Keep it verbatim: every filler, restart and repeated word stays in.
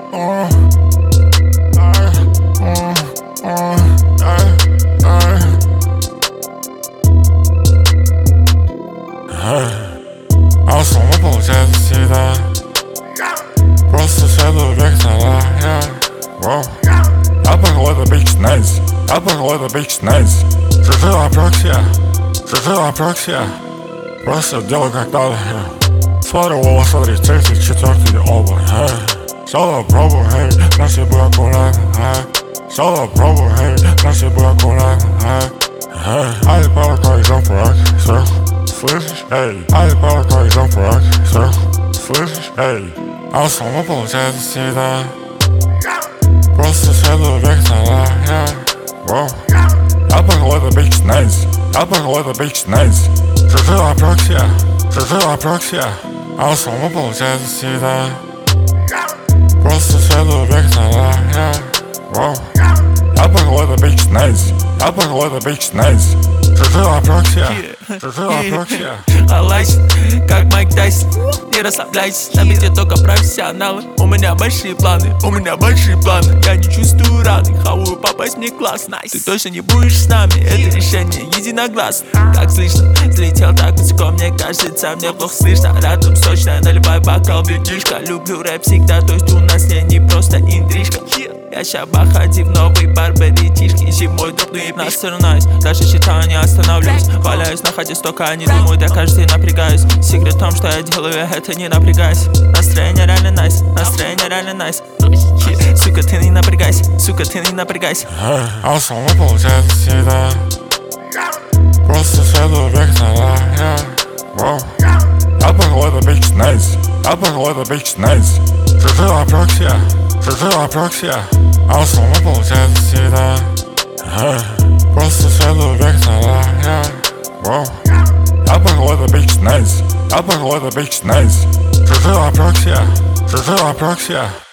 А сумма получается всегда. Просто следую вектора, я Воу. Я похож на Big Nice, я похож на Big Nice. Чужие вопросы, чужие вопросы. Просто делаю как надо, я смотрю волосы, смотри, третий, четвертый оба. Все пробую, эй, наши бы аккуратно. Все пробую, эй, наши бы аккуратно. Ай, пару идем враг, сверху. Слышишь, эй, ай, пару идем враг, сверху. Слышишь, эй, а сумма получается всегда. Просто следую вектора, я Воу. Я похож на Big Nice, я похож на Big Nice. Чужие вопросы, чужие вопросы. А сумма получается всегда. Просто следую вектора, я Воу. Я похож на Big Nice, я похож на Big Nice. Чужие вопросы, чужие вопросы. Алайс, как Майк Тайсон, не расслабляйся. На бите только профессионалы. У меня большие планы, у меня большие планы. Я не чувствую раны, хаваю попасть мне класс, найс. Ты точно не будешь с нами, это решение единогласно. Как слышно, взлетел так высоко, мне кажется, мне плохо слышно. Рядом сочная, наливай бокал, бедишка. Люблю рэп всегда, то есть у нас не, не просто интрижка. Я ща бахати в новый бар, беретишки. Зимой дропну и настырнаюсь. Даже считаю, не остановлюсь. Валяюсь на хате столько, они думают, я каждый день напрягаюсь. Секрет в том, что я делаю, я это не напрягаюсь. Настроение реально найс, настроение реально найс. Сука, ты не напрягайся, сука, ты не напрягайся. А сумма получается всегда. Просто следую вектора, я Воу. Я похож на Big Nice, я похож на Big Nice. Чужие вопросы, чужие вопросы. А сумма получается всегда. Просто следую вектора, я Воу. Я похож на Big Nice, я похож на Big Nice. Чужие вопросы, чужие вопросы.